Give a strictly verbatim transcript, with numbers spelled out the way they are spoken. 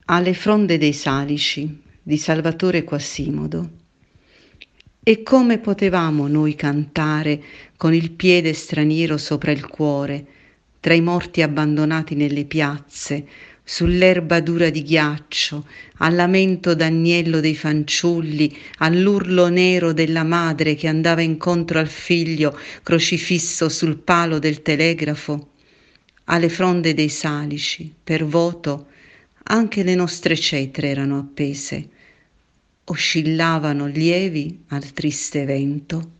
Alle fronde dei Salici di Salvatore Quasimodo. E come potevamo noi cantare con il piede straniero sopra il cuore, tra i morti abbandonati nelle piazze, sull'erba dura di ghiaccio, al lamento d'agnello dei fanciulli, all'urlo nero della madre che andava incontro al figlio crocifisso sul palo del telegrafo? Alle fronde dei Salici, per voto, anche le nostre cetre erano appese, oscillavano lievi al triste vento.